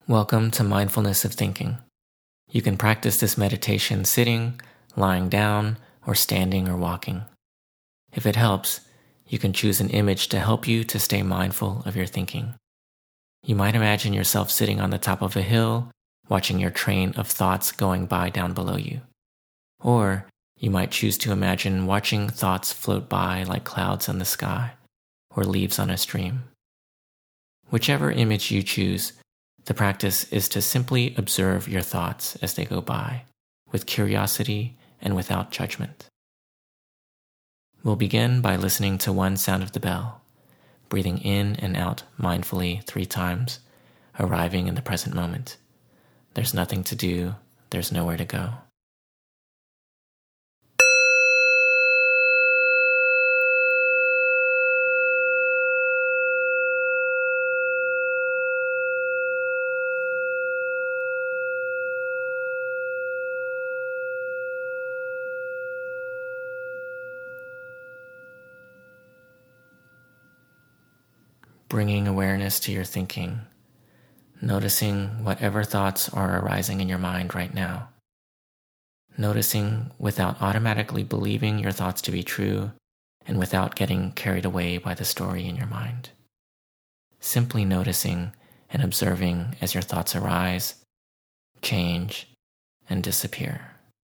Welcome to Mindfulness of Thinking. You can practice this meditation sitting, lying down, or standing or walking. If it helps, you can choose an image to help you to stay mindful of your thinking. You might imagine yourself sitting on the top of a hill, watching your train of thoughts going by down below you. Or you might choose to imagine watching thoughts float by like clouds in the sky or leaves on a stream. Whichever image you choose, the practice is to simply observe your thoughts as they go by, with curiosity and without judgment. We'll begin by listening to one sound of the bell, breathing in and out mindfully 3 times, arriving in the present moment. There's nothing to do, there's nowhere to go. Bringing awareness to your thinking, noticing whatever thoughts are arising in your mind right now. Noticing without automatically believing your thoughts to be true and without getting carried away by the story in your mind. Simply noticing and observing as your thoughts arise, change, and disappear.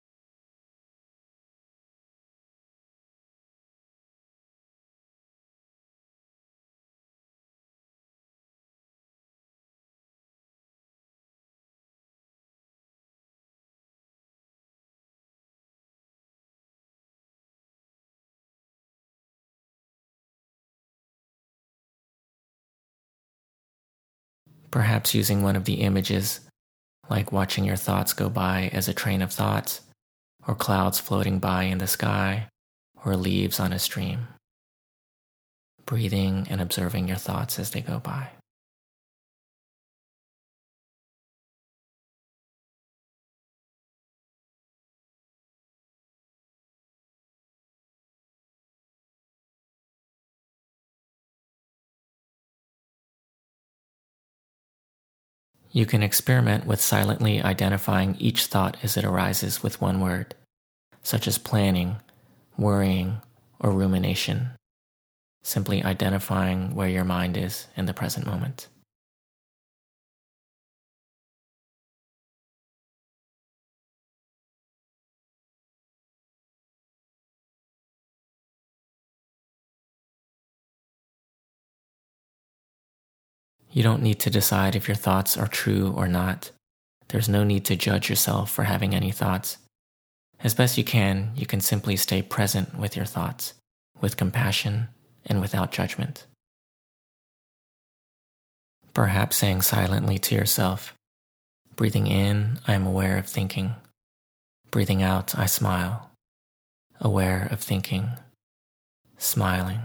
Perhaps using one of the images, like watching your thoughts go by as a train of thoughts, or clouds floating by in the sky, or leaves on a stream. Breathing and observing your thoughts as they go by. You can experiment with silently identifying each thought as it arises with one word, such as planning, worrying, or rumination. Simply identifying where your mind is in the present moment. You don't need to decide if your thoughts are true or not. There's no need to judge yourself for having any thoughts. As best you can simply stay present with your thoughts, with compassion and without judgment. Perhaps saying silently to yourself, breathing in, I am aware of thinking. Breathing out, I smile. Aware of thinking. Smiling.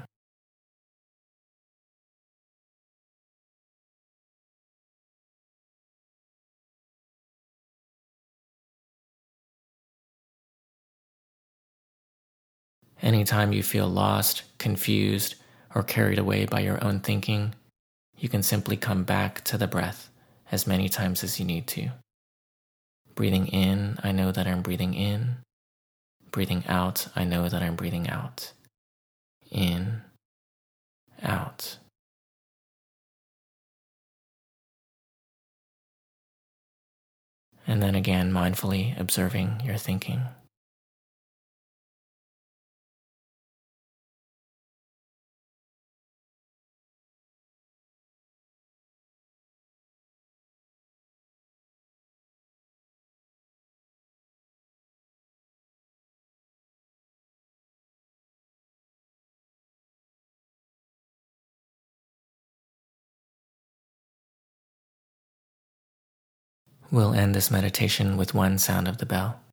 Anytime you feel lost, confused, or carried away by your own thinking, you can simply come back to the breath as many times as you need to. Breathing in, I know that I'm breathing in. Breathing out, I know that I'm breathing out. In, out. And then again, mindfully observing your thinking. We'll end this meditation with one sound of the bell.